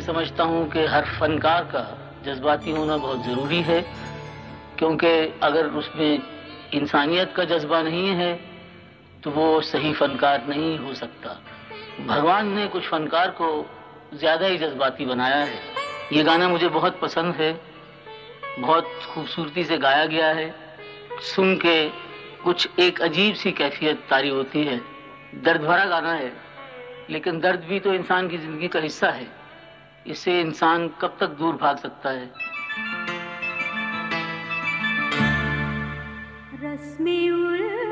समझता हूं कि हर फनकार का जज्बाती होना बहुत ज़रूरी है, क्योंकि अगर उसमें इंसानियत का जज्बा नहीं है तो वो सही फनकार नहीं हो सकता। भगवान ने कुछ फनकार को ज़्यादा ही जज्बाती बनाया है। ये गाना मुझे बहुत पसंद है, बहुत खूबसूरती से गाया गया है। सुन के कुछ एक अजीब सी कैफियत तारी होती है। दर्द भरा गाना है, लेकिन दर्द भी तो इंसान की जिंदगी का हिस्सा है। इससे इंसान कब तक दूर भाग सकता है। रस्में